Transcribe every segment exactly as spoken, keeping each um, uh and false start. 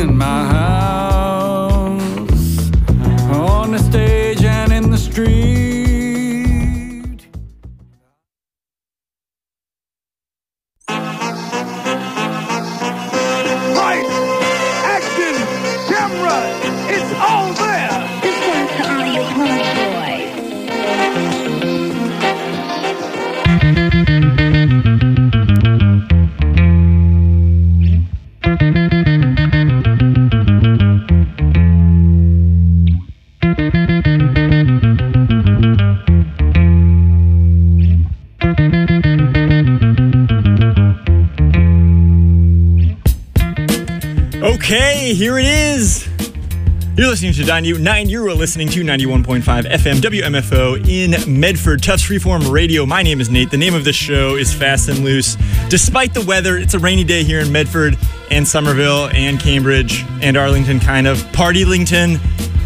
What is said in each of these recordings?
in my house, on the stage and in the street. Right! Action! Camera! It's all there! This one's to all you homeboys. Okay, here it is. You're listening to ninety, nine, you are listening to ninety-one point five F M W M F O in Medford, Tufts Freeform Radio. My name is Nate. The name of the show is Fast and Loose. Despite the weather, it's a rainy day here in Medford and Somerville and Cambridge and Arlington, kind of. Partylington.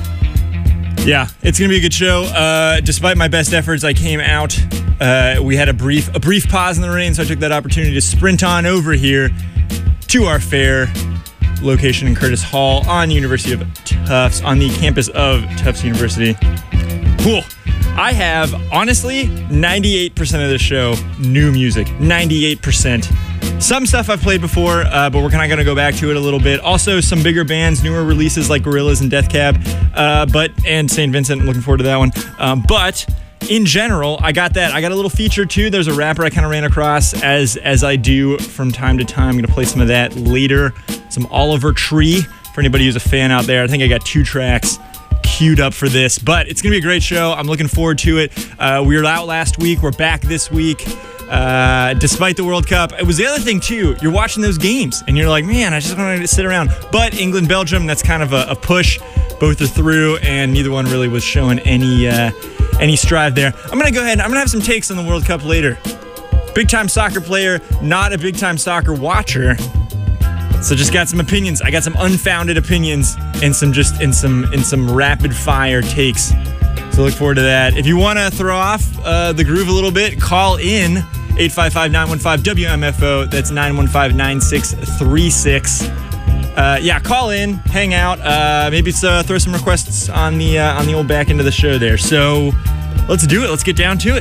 Yeah, it's going to be a good show. Uh, despite my best efforts, I came out. Uh, we had a brief, a brief pause in the rain, so I took that opportunity to sprint on over here to our fair location in Curtis Hall on University of Tufts, on the campus of Tufts University. Cool. I have, honestly, ninety-eight percent of the show new music. ninety-eight percent. Some stuff I've played before, uh, but we're kind of going to go back to it a little bit. Also, some bigger bands, newer releases like Gorillaz and Death Cab, uh, but and Saint Vincent. I'm looking forward to that one. Um, but in general, I got that. I got a little feature too. There's a rapper I kind of ran across as as I do from time to time. I'm going to play some of that later. Some Oliver Tree for anybody who's a fan out there. I think I got two tracks queued up for this, but it's going to be a great show. I'm looking forward to it. Uh, we were out last week. We're back this week. Uh, despite the World Cup, it was the other thing too. You're watching those games and you're like, man, I just wanted to sit around. But England, Belgium, that's kind of a, a push. Both are through, and neither one really was showing any uh, any strive there. I'm gonna go ahead and I'm gonna have some takes on the World Cup later. Big time soccer player, not a big time soccer watcher. So just got some opinions. I got some unfounded opinions and some just in some in some rapid fire takes. So look forward to that. If you want to throw off uh, the groove a little bit, call in eight five five, nine one five, W M F O. That's nine one five, nine six three six. Uh, yeah, call in, hang out. Uh, maybe uh, throw some requests on the uh, on the old back end of the show there. So let's do it. Let's get down to it.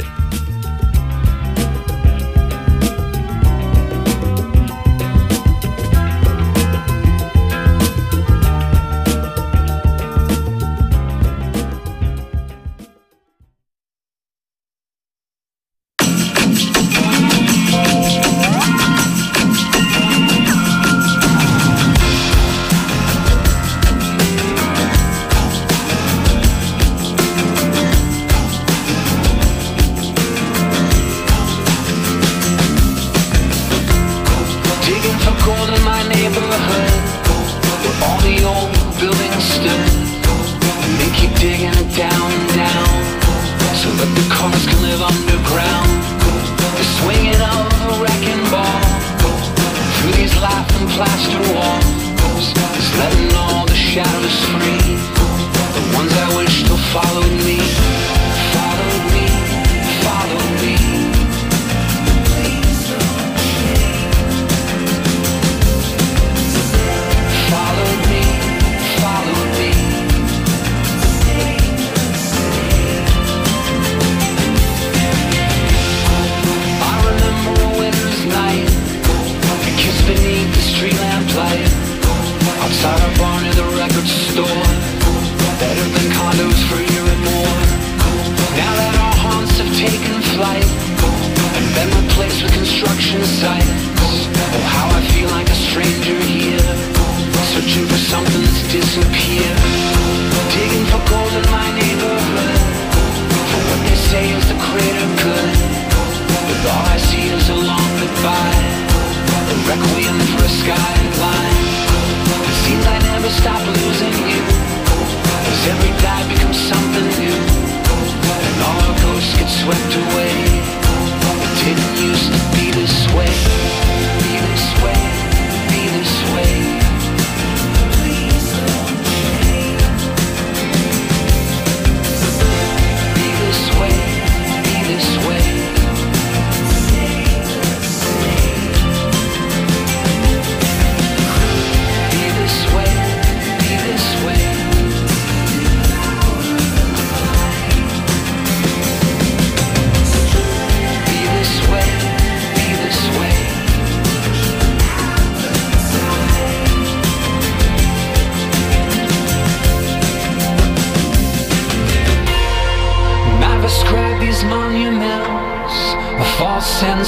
Used to be this way, be this way, be this way.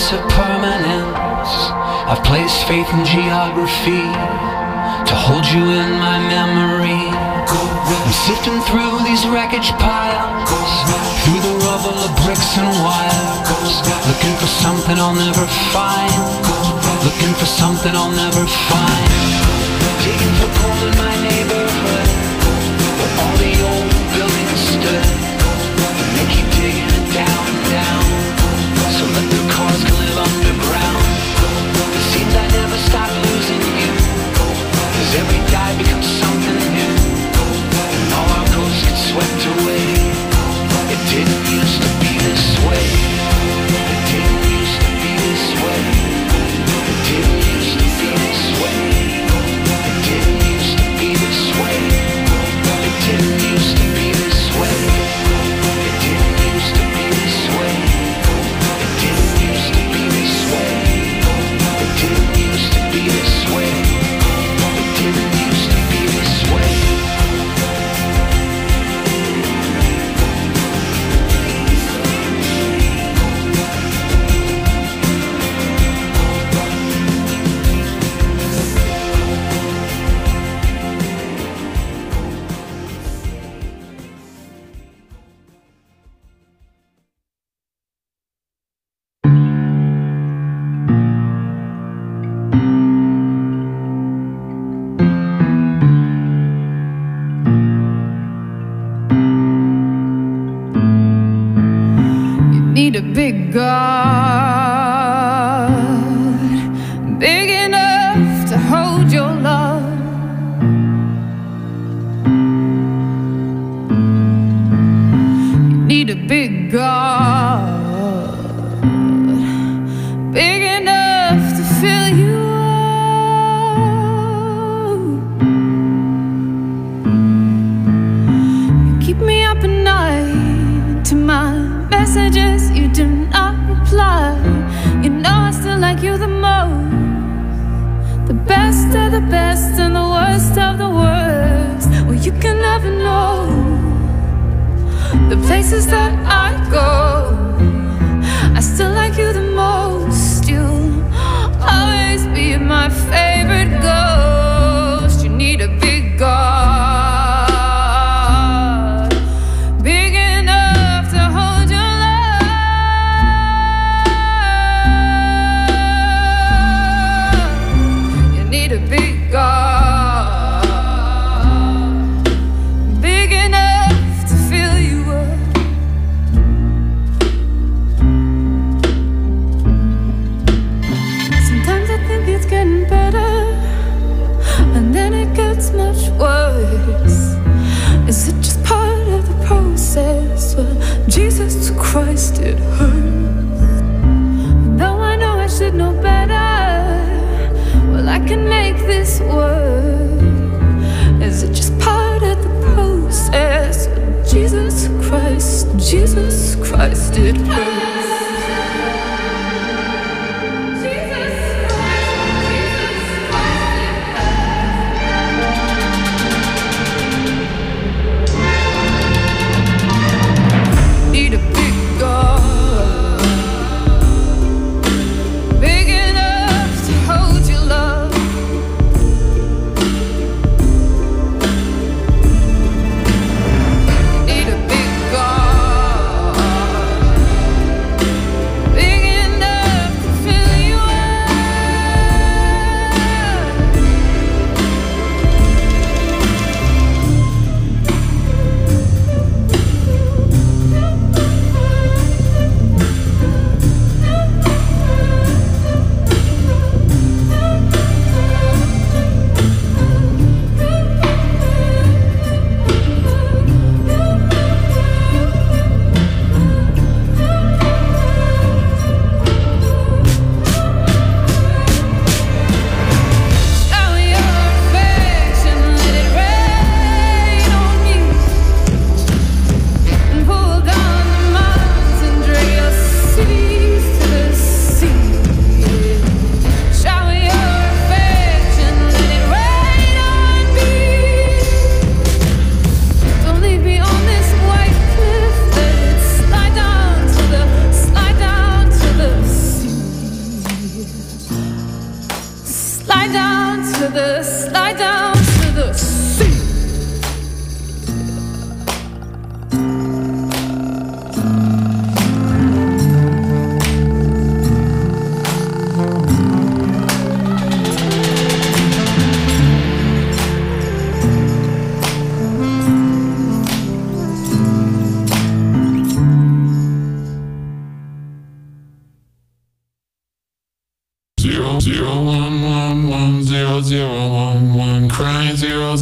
sense of permanence. I've placed faith in geography to hold you in my memory. I'm sifting through these wreckage piles, through the rubble of bricks and wires, looking for something I'll never find, looking for something I'll never find. Digging for coal in my neighborhood, where all the old buildings stood. They keep digging it down and down, so let the cars can live underground. It seems I never stop losing you, cause every die becomes something new, and all our ghosts get swept away. It didn't used to be this way. It didn't used to be this way. It didn't used to be this way. It didn't used to be this way. It didn't used to be this way. It didn't used to be this way. It didn't used to be this way. It didn't used to be this way. It didn't used to be this way. Need a big God, big enough to hold your love. You need a big God, big enough to fill you up. You keep me up at night to my messages, you do not reply. You know I still like you the most, the best of the best and the worst of the worst. Well, you can never know the places that I go. I still like you the most. You'll always be my favorite ghost. You need a big God, big enough to hold your love. You need a big God, big enough to fill you up.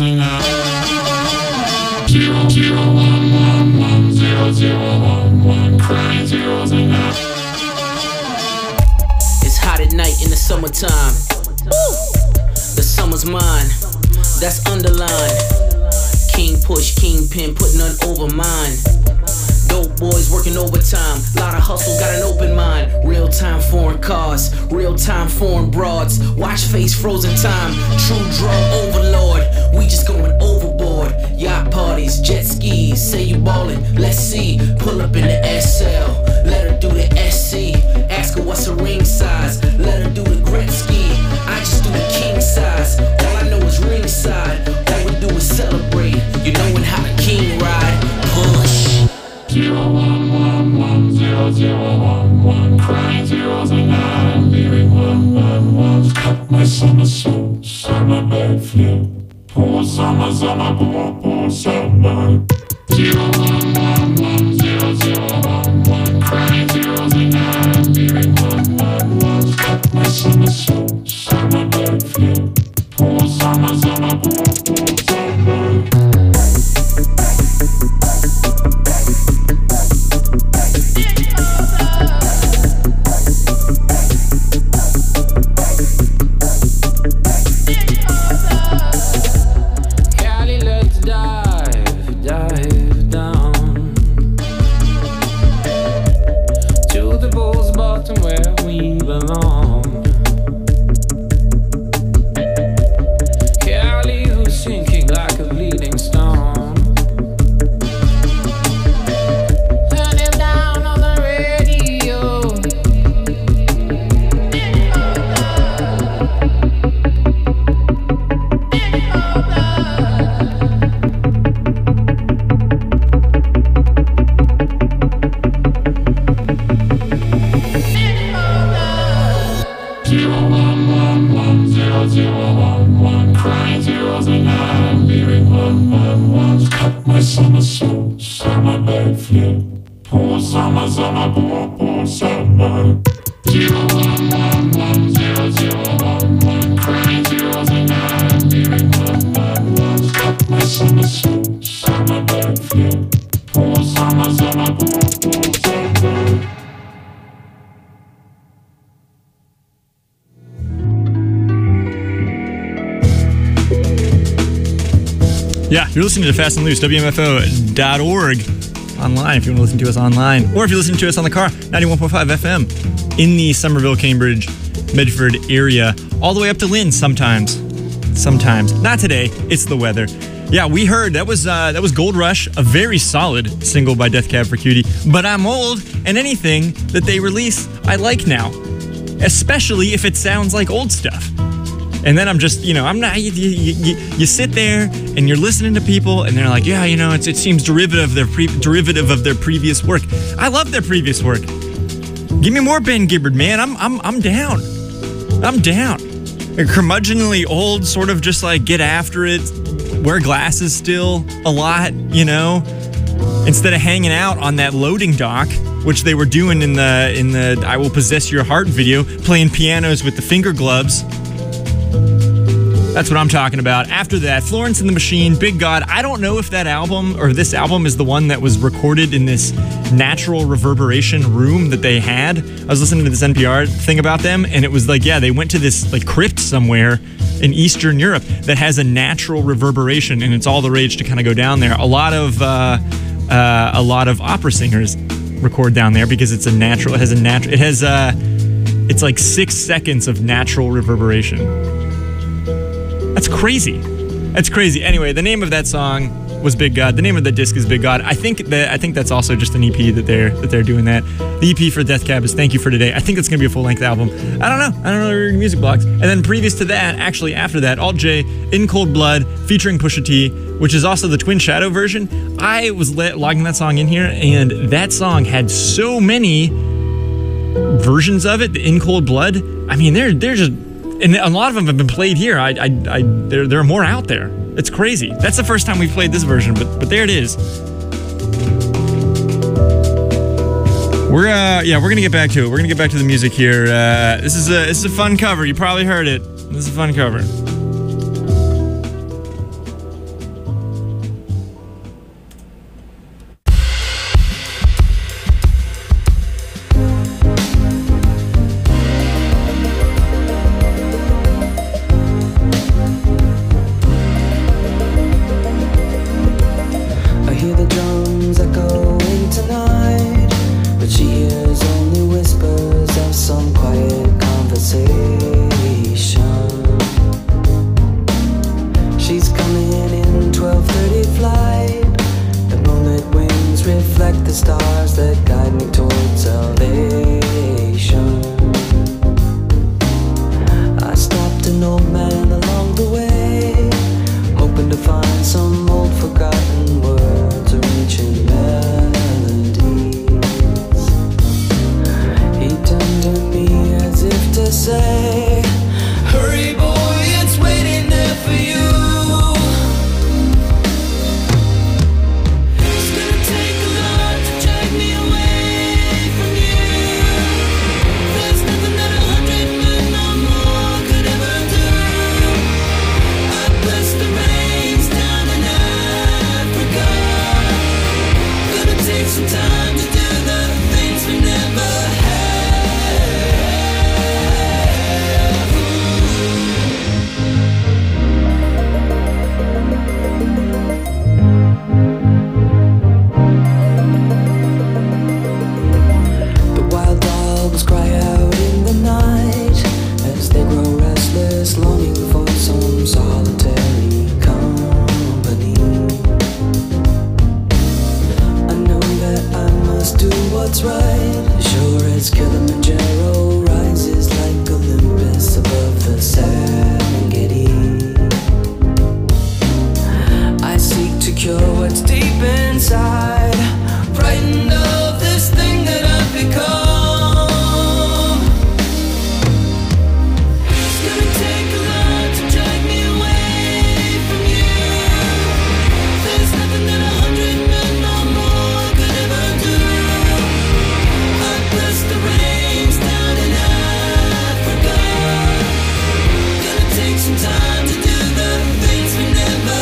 and out. Zero, zero, one, one, one, zero, zero, one, one, crying zeros and out. It's hot at night in the summertime. Woo! The summer's mine, that's underlined. King push, kingpin, put none over mine. Dope boys working overtime, lot of hustle, got an open mind. Real time foreign cars, real time foreign broads. Watch face frozen time, true drug overlord. We just going overboard. Yacht parties, jet skis, say you ballin', let's see. Pull up in the S L, let her do the S C. Ask her what's her ring size, let her do the Gretzky. I just do the king size, all I know is ringside. All we do is celebrate, you knowin' how the king ride. Push. Zero, one, one, one, zero, zero, one, one, crying zeros and nine, leaving one, one, ones. Cut my somersault, summer backflip. Poor summer, summer, poor, poor summer. Zero, one, one, one, zero, zero, one, one, crying zeros and nine, leaving one, one, ones. Cut my somersault, summer backflip. Poor summer, summer, poor, poor summer. Yeah, you're listening to Fast and Loose, W M F O dot org, online if you want to listen to us online, or if you're listening to us on the car, ninety-one point five F M, in the Somerville, Cambridge, Medford area, all the way up to Lynn sometimes. Sometimes. Not today, it's the weather. Yeah, we heard, that was uh, that was Gold Rush, a very solid single by Death Cab for Cutie, But I'm Old, and anything that they release, I like now, especially if it sounds like old stuff. And then I'm just, you know, I'm not, you, you, you, you sit there and you're listening to people and they're like, yeah, you know, it's, it seems derivative of their pre- derivative of their previous work. I love their previous work. Give me more Ben Gibbard, man. I'm I'm I'm down. I'm down. And curmudgeonly old, sort of just like get after it, wear glasses still a lot, you know, instead of hanging out on that loading dock, which they were doing in the in the I Will Possess Your Heart video, playing pianos with the finger gloves. That's what I'm talking about. After that, Florence and the Machine, Big God. I don't know if that album or this album is the one that was recorded in this natural reverberation room that they had. I was listening to this N P R thing about them, and it was like, yeah, they went to this like crypt somewhere in Eastern Europe that has a natural reverberation, and it's all the rage to kind of go down there. A lot of uh, uh, a lot of opera singers record down there because it's a natural. It has a natural. It has uh, it's like six seconds of natural reverberation. That's crazy. That's crazy. Anyway, the name of that song was Big God. The name of the disc is Big God. I think that I think that's also just an E P that they're that they're doing that. The E P for Death Cab is Thank You for Today. I think it's gonna be a full length album. I don't know. I don't know the music blogs. And then previous to that, actually after that, Alt J, In Cold Blood, featuring Pusha T, which is also the Twin Shadow version. I was let, logging that song in here, and that song had so many versions of it. The In Cold Blood. I mean, they're they're just. And a lot of them have been played here. I, I, I, there, there are more out there. It's crazy. That's the first time we've played this version, but, but there it is. We're, uh, yeah, we're gonna get back to it. We're gonna get back to the music here. Uh, this is a, this is a fun cover. You probably heard it. This is a fun cover. stars that guide me towards salvation. I stopped an old man along the way, hoping to find some old forgotten words or ancient melodies. He turned to me as if to say, hurry boy, it's waiting there for you. What's right, sure as Kilimanjaro rises like Olympus above the Serengeti. I seek to cure what's deep inside, frightened of this thing that I've become. It's gonna take a lot to drag me away from you. There's nothing that a hundred men or more could ever do. The rains down in Africa. Gonna take some time to do the things we never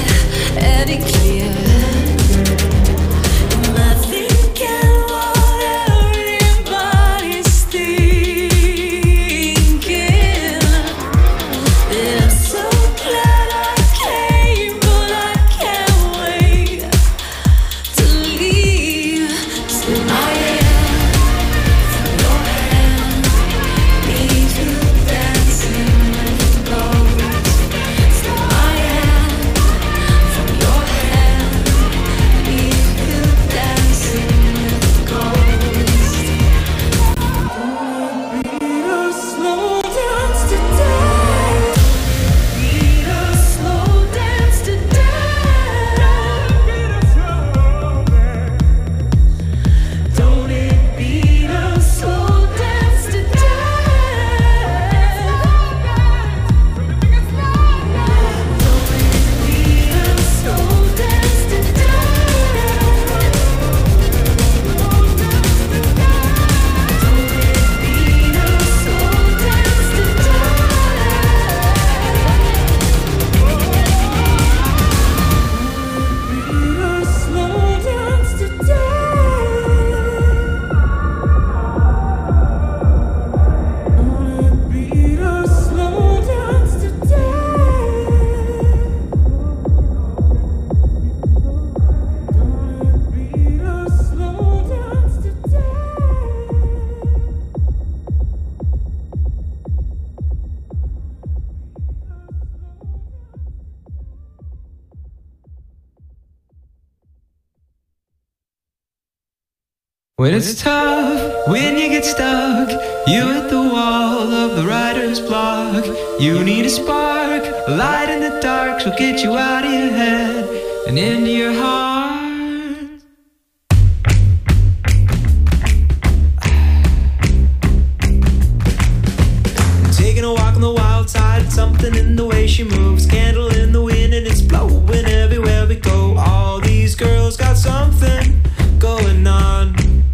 Nothing can water When it's tough, when you get stuck, you hit the wall of the writer's block. You need a spark, a light in the dark, so get you out of your head and into your heart. Taking a walk on the wild side, something in the way she moves, candle in the wind and it's blowing everywhere we go. All these girls got something going on.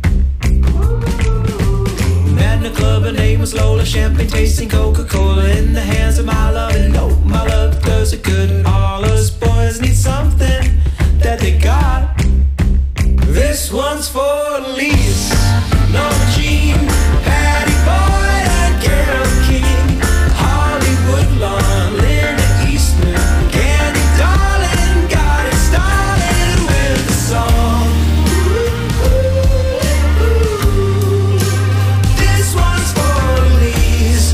Met in a club, her name was Lola, champagne tasting Coca-Cola in the hands of my love. And no, my love does it good. All us boys need something that they got. This one's for Elise, Norma Jean, Patty Boyd and Carole King, Hollywood Lawn, Linda Eastman, Candy Darling, got it started with a song. This one's for Elise.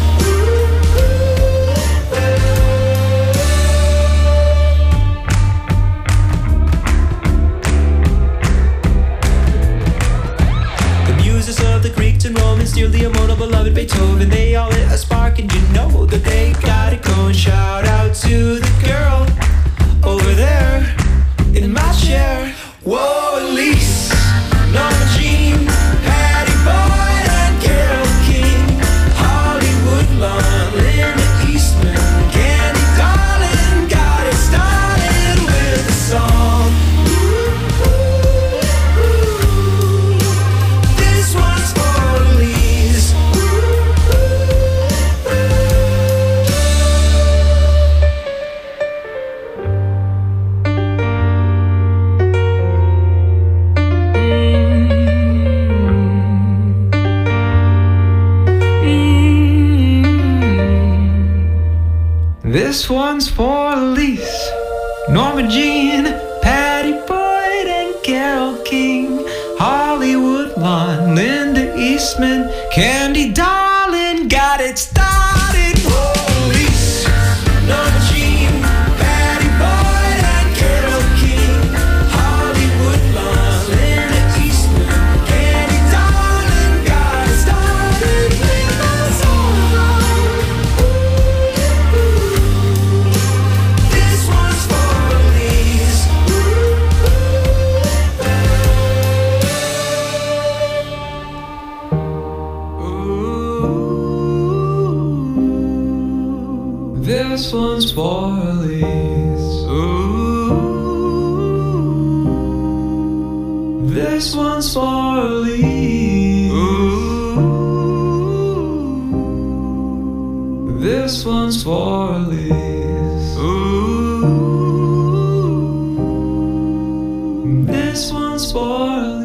The muses of the Greeks and Romans, still the immortal beloved Beethoven, they all lit a spark and you know that they got it going. Shout out to the girl over there in my chair. Whoa, Elise, Norma Jean, Patty Boyd and Carole King, Hollywood Lawn, Linda Eastman, Candy Darling, got it started with a song. This one's for Elise. This one's for Elise, Norma Jean, Patty Boyd and Carole King, Hollywood Lawn, Linda Eastman, Candy Darling, got it started. Whoa, Elise, Norma Jean, Patty Boyd and Carole King, Hollywood Lawn, Linda Eastman, Candy Darling, got it started with a song. This one's for Elise. Ooh, this one's for Elise. Ooh, this one's for Elise. Ooh, this one's for Elise. Ooh, this one's for Elise.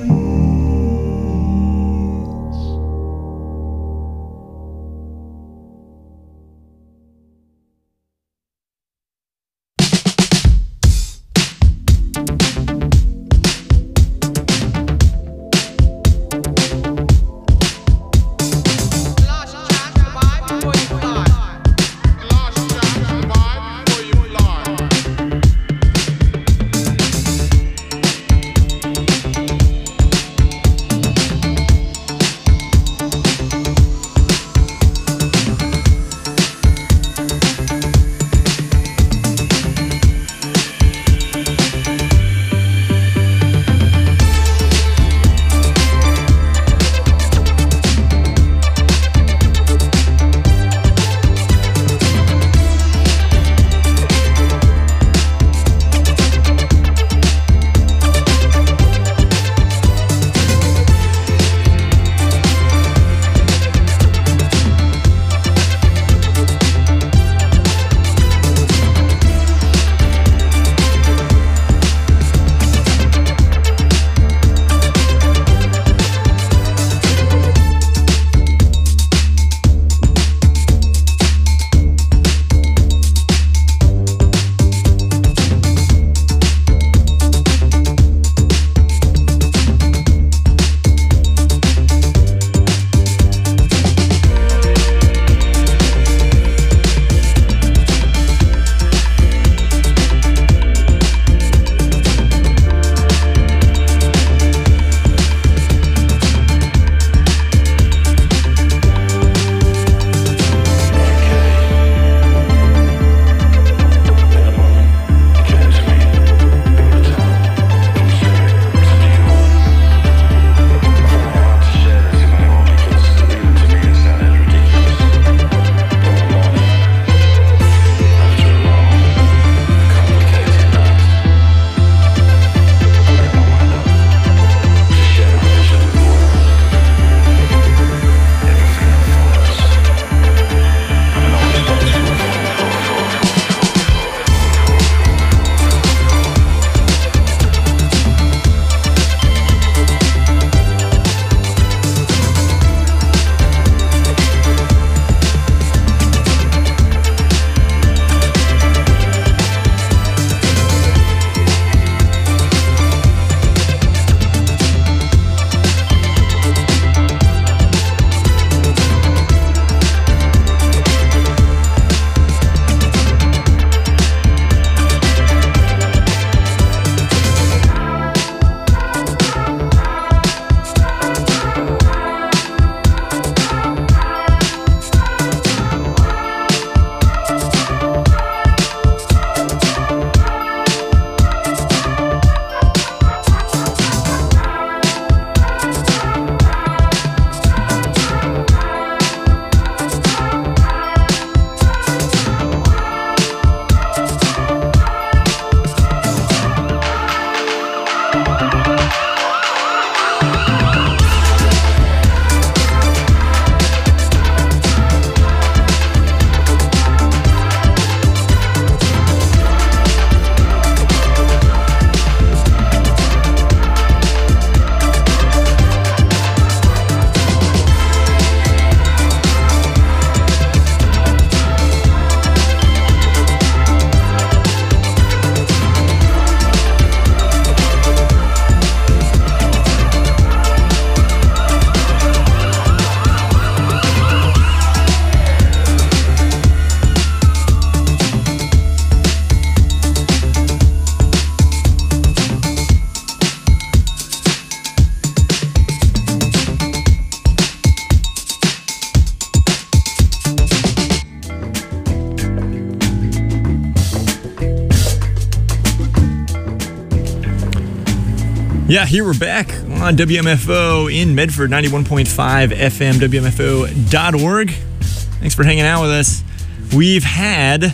Yeah, here we're back on W M F O in Medford, ninety-one point five F M, W M F O dot org. Thanks for hanging out with us. We've had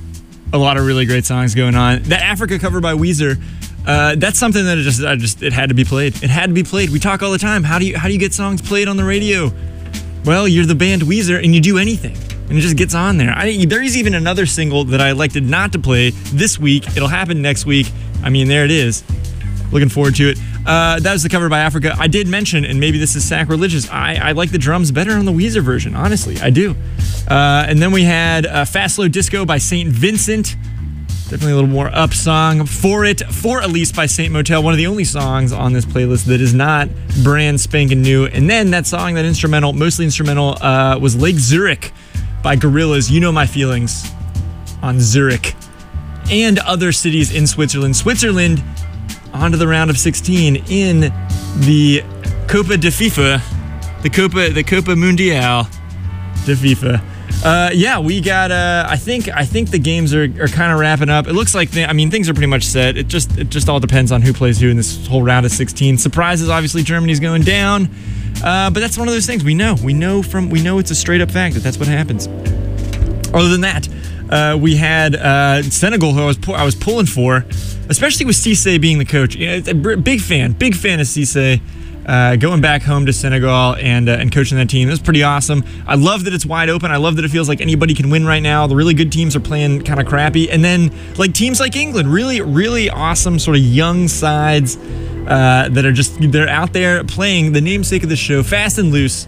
a lot of really great songs going on. That Africa cover by Weezer, uh, that's something that it just, I just, it had to be played. It had to be played. We talk all the time. How do you, how do you get songs played on the radio? Well, you're the band Weezer and you do anything. And it just gets on there. I, there is even another single that I elected not to play this week. It'll happen next week. I mean, there it is. Looking forward to it. Uh, that was the cover by Africa. I did mention, and maybe this is sacrilegious, I, I like the drums better on the Weezer version. Honestly, I do. Uh, and then we had uh, Fast Slow Disco by Saint Vincent. Definitely a little more up song. For It, For Elise by Saint Motel. One of the only songs on this playlist that is not brand spanking new. And then that song, that instrumental, mostly instrumental, uh, was Lake Zurich by Gorillaz. You Know My Feelings on Zurich. And other cities in Switzerland. Switzerland onto the round of sixteen in the Copa de FIFA, the Copa, the Copa Mundial de FIFA. Uh, yeah, we got. Uh, I think. I think the games are, are kind of wrapping up. It looks like. They, I mean, things are pretty much set. It just. It just all depends on who plays who in this whole round of sixteen. Surprises. Obviously, Germany's going down. Uh, but that's one of those things we know. We know from. We know it's a straight up fact that that's what happens. Other than that, uh, we had uh, Senegal, who I was pu- I was pulling for. Especially with Cissé being the coach. You know, big fan, big fan of Cissé. Uh, going back home to Senegal and uh, and coaching that team. It was pretty awesome. I love that it's wide open. I love that it feels like anybody can win right now. The really good teams are playing kind of crappy. And then like teams like England, really, really awesome sort of young sides uh, that are just, they're out there playing the namesake of the show, Fast and Loose.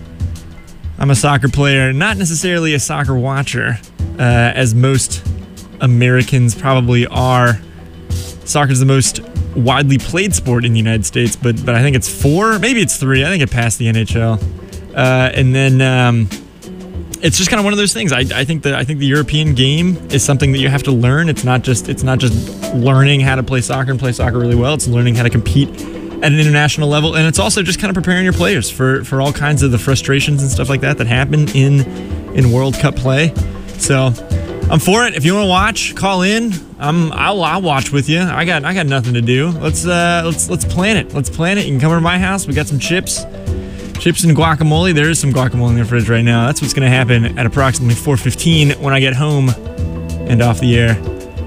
I'm a soccer player, not necessarily a soccer watcher, uh, as most Americans probably are. Soccer is the most widely played sport in the United States, but but I think it's four, maybe it's three. I think it passed the N H L, uh, and then um, it's just kind of one of those things. I, I think that I think the European game is something that you have to learn. It's not just it's not just learning how to play soccer and play soccer really well. It's learning how to compete at an international level, and it's also just kind of preparing your players for for all kinds of the frustrations and stuff like that that happen in in World Cup play. So I'm for it. If you want to watch, call in. I'm. I'll, I'll watch with you. I got. I got nothing to do. Let's. Uh. Let's. Let's plan it. Let's plan it. You can come over to my house. We got some chips, chips and guacamole. There is some guacamole in the fridge right now. That's what's going to happen at approximately four fifteen when I get home and off the air.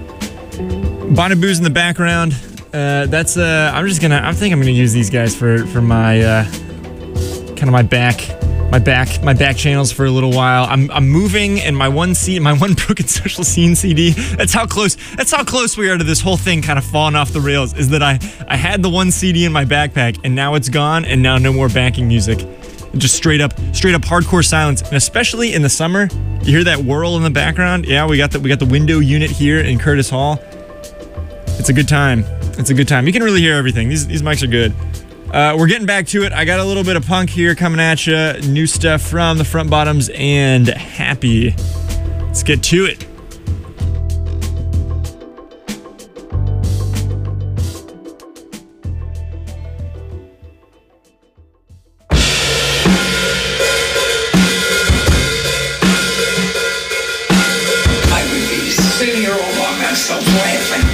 Bonaboo's in the background. Uh. That's. Uh. I'm just gonna. I think I'm gonna use these guys for for my. Uh. Kind of my back. My back, my back channels for a little while. I'm, I'm moving, and my one C, my one Broken Social Scene C D. That's how close. That's how close we are to this whole thing kind of falling off the rails. Is that I, I had the one C D in my backpack, and now it's gone, and now no more backing music. Just straight up, straight up hardcore silence. And especially in the summer, you hear that whirl in the background. Yeah, we got the we got the window unit here in Curtis Hall. It's a good time. It's a good time. You can really hear everything. These these mics are good. Uh, we're getting back to it. I got a little bit of punk here coming at you. New stuff from the Front Bottoms and Happy. Let's get to it. I would be sitting here all by myself laughing.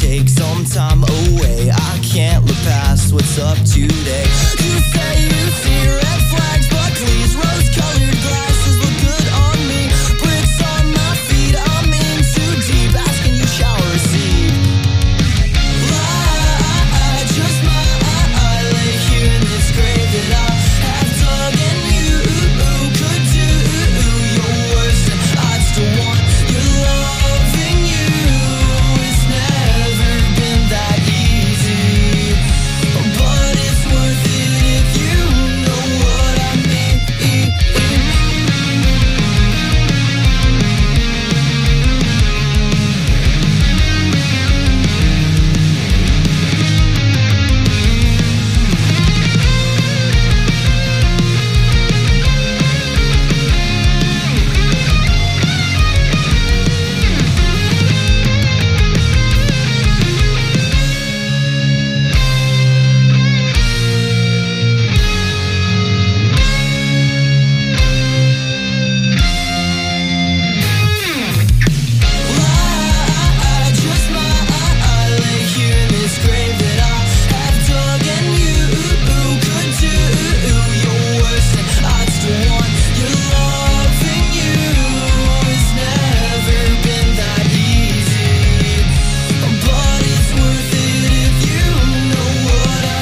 take some time away. I can't look past what's up today. You say you see red flags, but please, rose-colored glasses look good on me. Bricks on my feet, I'm in too deep, asking you shower a seat. I just might lay here in this grave that I have dug, and you could do your worst, and I'd still want your loving you. It's never been that easy, but it's worth it if you know what I mean. I just might lay here in this grave that I have dug, and you could do your worst, and I'd still want your loving you. It's never been that easy, but it's worth it if you know what I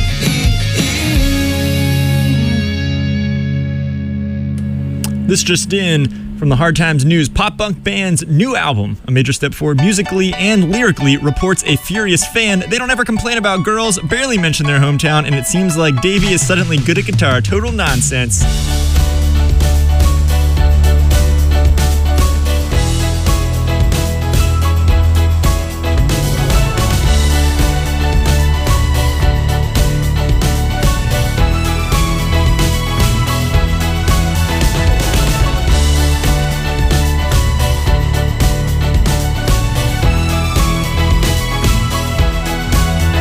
mean. This just in from the Hard Times News. Pop punk band's new album, a major step forward musically and lyrically, reports a furious fan. They don't ever complain about girls, barely mention their hometown, and it seems like Davey is suddenly good at guitar. Total nonsense.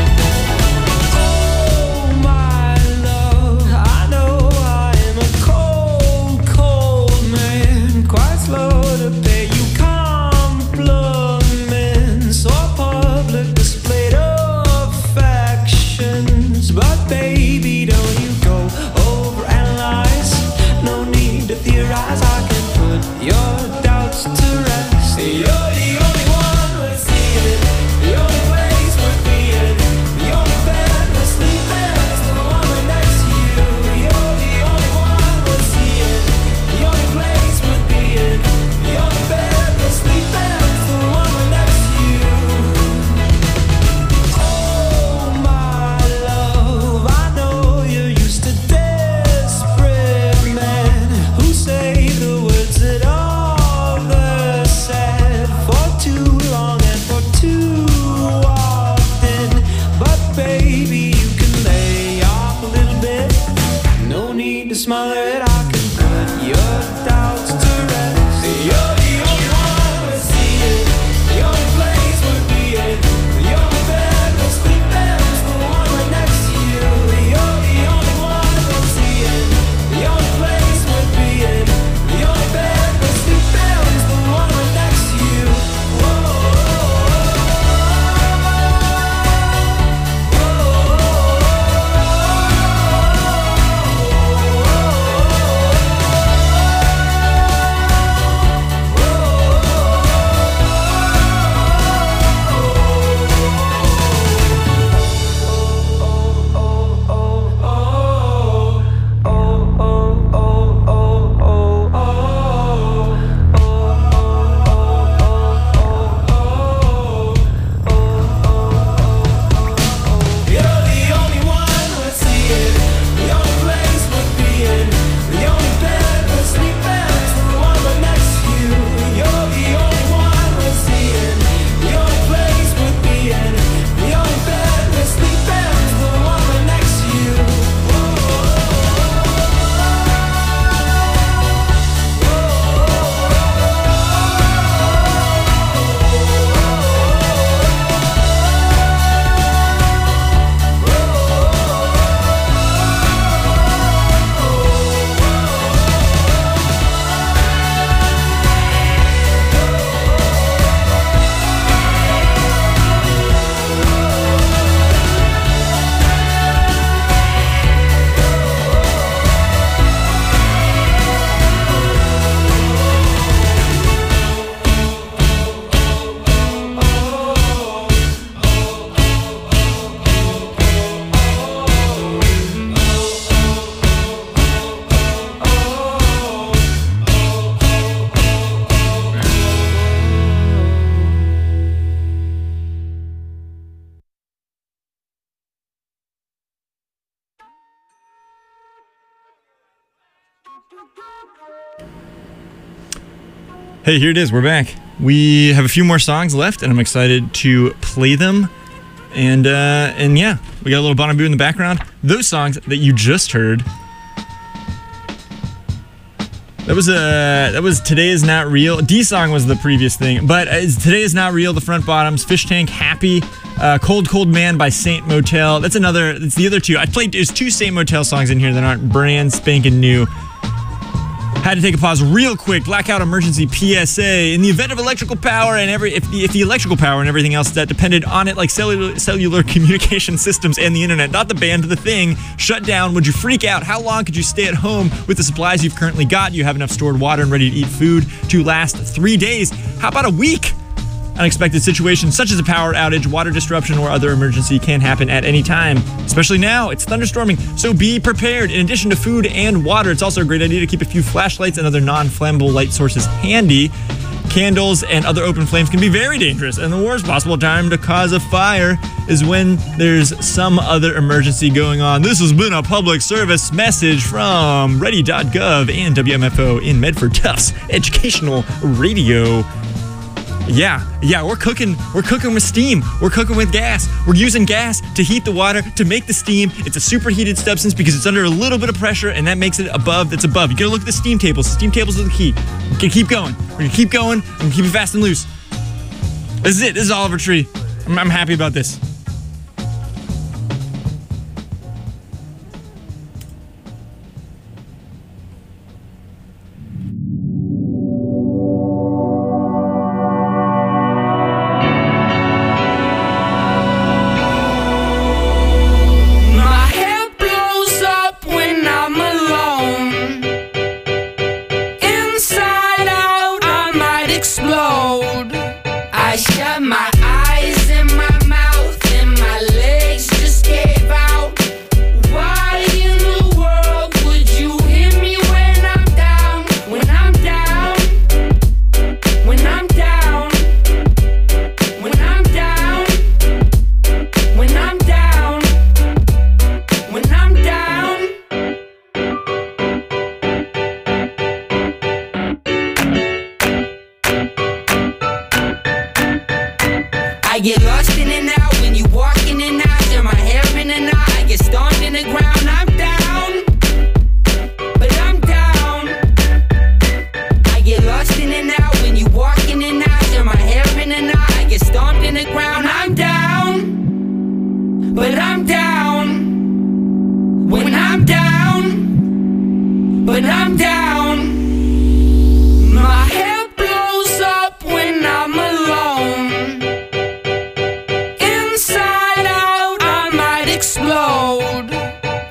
Oh my love, I know I am a cold Hey, here it is. We're back. We have a few more songs left, and I'm excited to play them. And uh, and yeah, we got a little Bonnaboo in the background. Those songs that you just heard. That was uh, that was Today Is Not Real. D-Song was the previous thing, but uh, Today Is Not Real, the Front Bottoms, Fish Tank, Happy, uh, Cold Cold Man by Saint Motel. That's another, it's the other two. I played, there's two Saint Motel songs in here that aren't brand spanking new. Had to take a pause real quick. Blackout emergency P S A. In the event of electrical power and every, if the, if the electrical power and everything else that depended on it, like cellular, cellular communication systems and the internet, not the band, the thing, shut down, would you freak out? How long could you stay at home with the supplies you've currently got? You have enough stored water and ready to eat food to last three days. How about a week? Unexpected situations such as a power outage, water disruption, or other emergency can happen at any time. Especially now, it's thunderstorming, so be prepared. In addition to food and water, it's also a great idea to keep a few flashlights and other non-flammable light sources handy. Candles and other open flames can be very dangerous, and the worst possible time to cause a fire is when there's some other emergency going on. This has been a public service message from ready dot gov and W M F O in Medford Tufts Educational Radio. Yeah, yeah, we're cooking, we're cooking with steam, we're cooking with gas, we're using gas to heat the water, to make the steam. It's a superheated substance because it's under a little bit of pressure, and that makes it above, that's above. You gotta look at the steam tables, the steam tables are the key. We're gonna keep going, we're gonna keep going, we're gonna keep it fast and loose. This is it, this is Oliver Tree. I'm, I'm happy about this. I get lost in and out when you walk in and out. Turn my hair in and out. I get stomped in the ground. I'm down, but I'm down. I get lost in and out when you walk in and out. Turn my hair in and out. I get stomped in the ground. I'm down, but I'm down. When I'm down, but I'm down. My head blows up when I'm alone. Inside out, I might explode.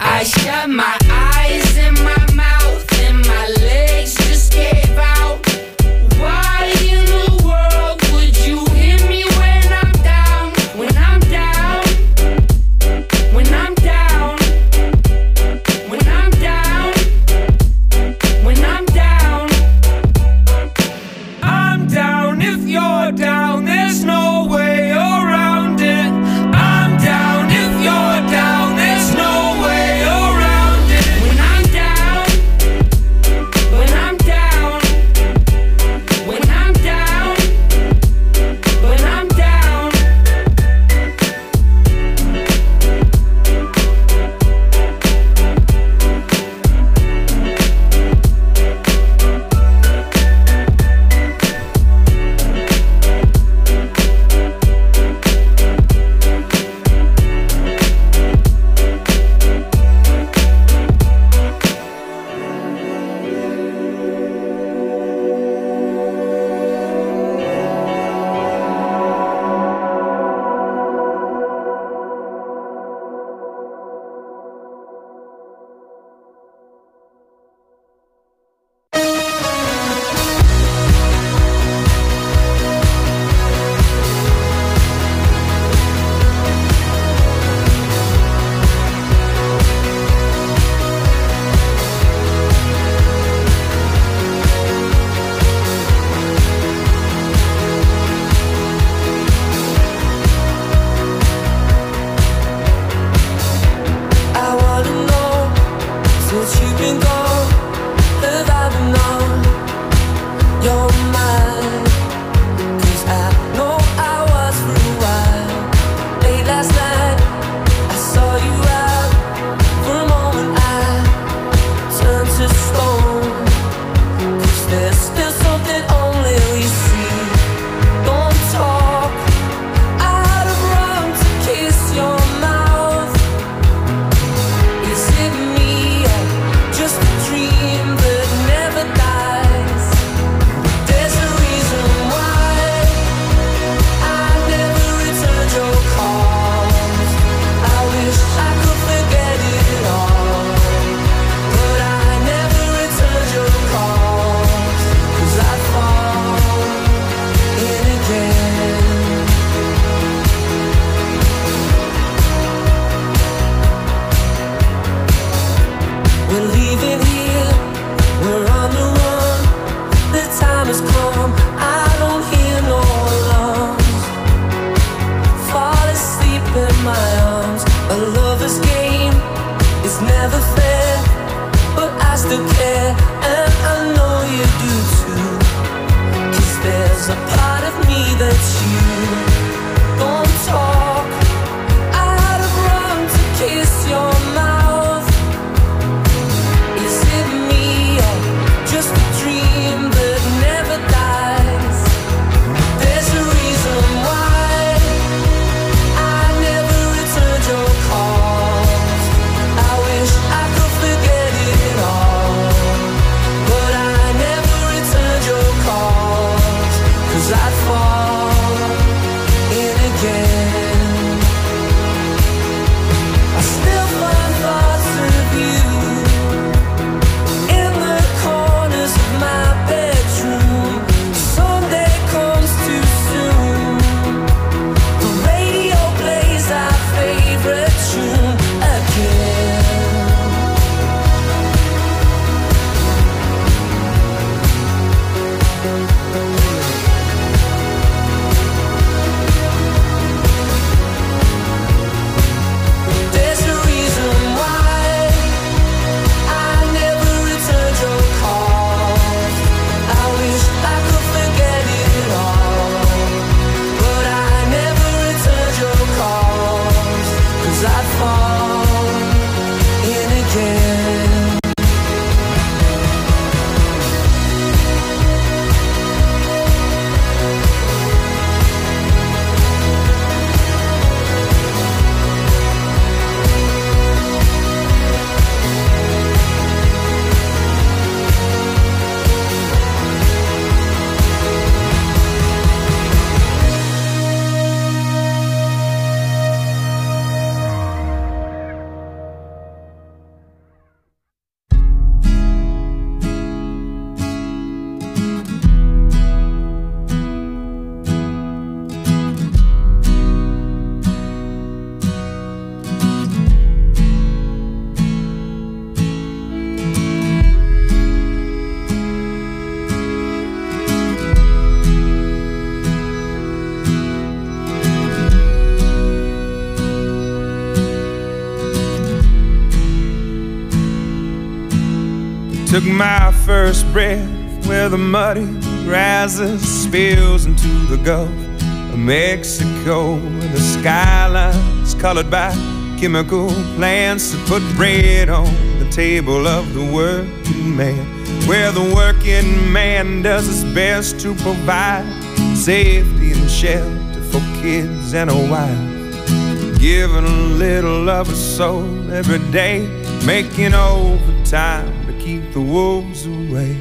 took my first breath where the muddy Brazos spills into the Gulf of Mexico, where the skyline's colored by chemical plants that put bread on the table of the working man, where the working man does his best to provide safety and shelter for kids and a wife, giving a little of his soul every day, making overtime to keep the wolves away.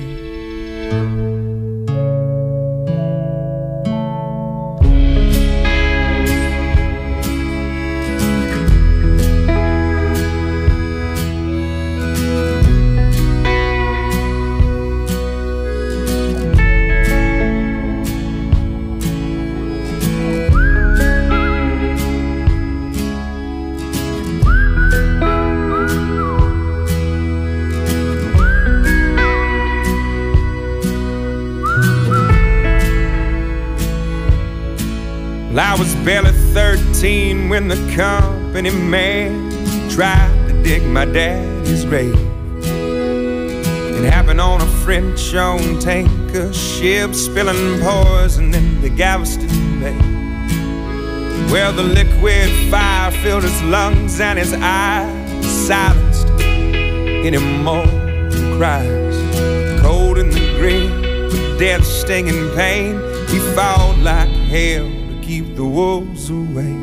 I was barely thirteen when the company man tried to dig my daddy's grave. It happened on a French-owned tanker ship, spilling poison in the Galveston Bay, where the liquid fire filled his lungs and his eyes silenced any more cries. Cold in the grave, with death stinging pain, he fought like hell keep the wolves away.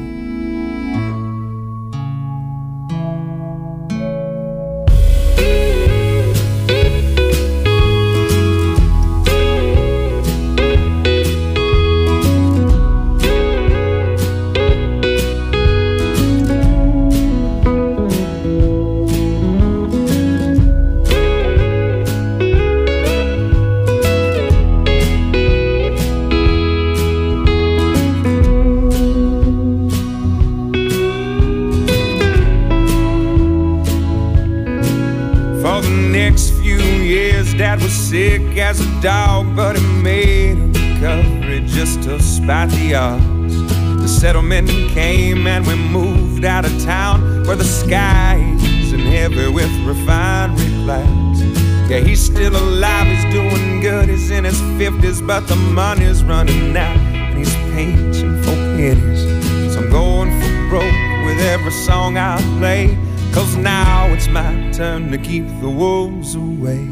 Dad was sick as a dog, but he made a recovery just to spite the odds. The settlement came and we moved out of town, where the sky isn't heavy with refinery clouds. Yeah, he's still alive, he's doing good, he's in his fifties, but the money's running out and he's pinching for pennies. So I'm going for broke with every song I play, 'cause now it's my turn to keep the wolves away.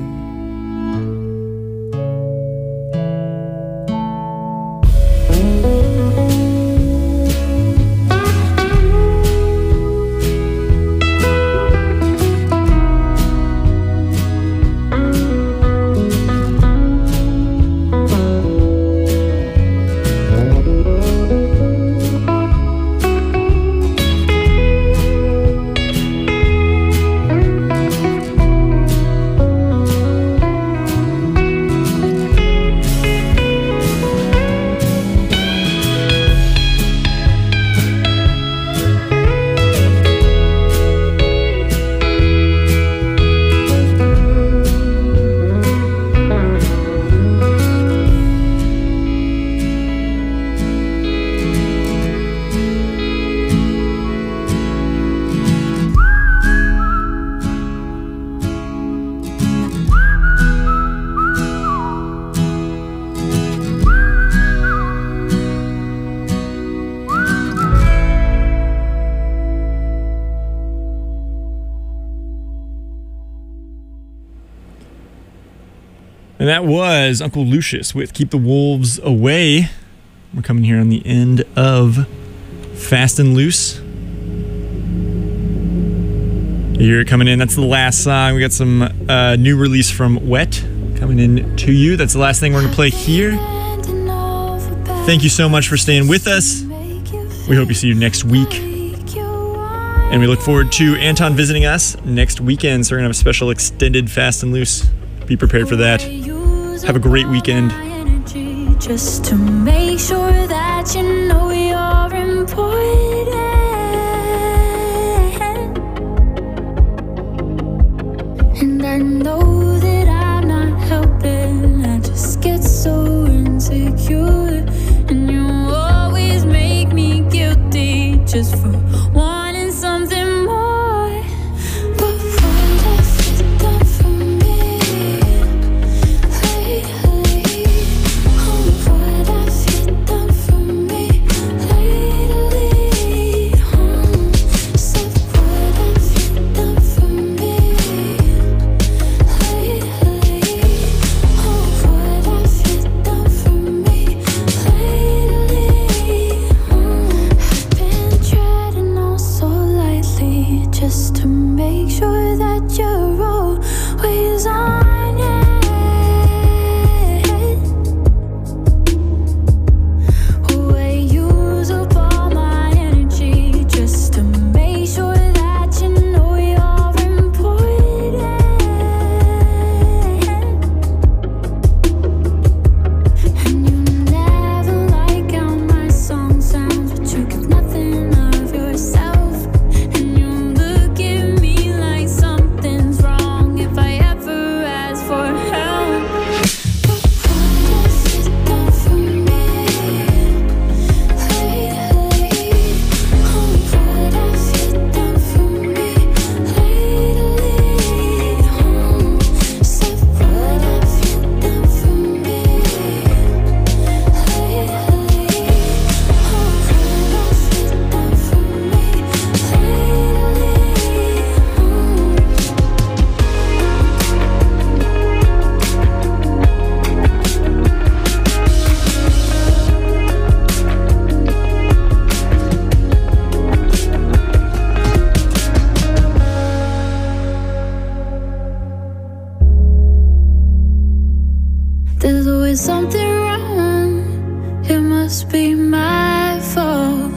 And that was Uncle Lucius with Keep the Wolves Away. We're coming here on the end of Fast and Loose. You're coming in. That's the last song. We got some uh, new release from Wet coming in to you. That's the last thing we're going to play here. Thank you so much for staying with us. We hope you see you next week. And we look forward to Anton visiting us next weekend. So we're going to have a special extended Fast and Loose. Be prepared for that. Have a great weekend. Just to make sure that you know you're important. And I know that I'm not helping. I just get so insecure. And you always make me guilty just for one.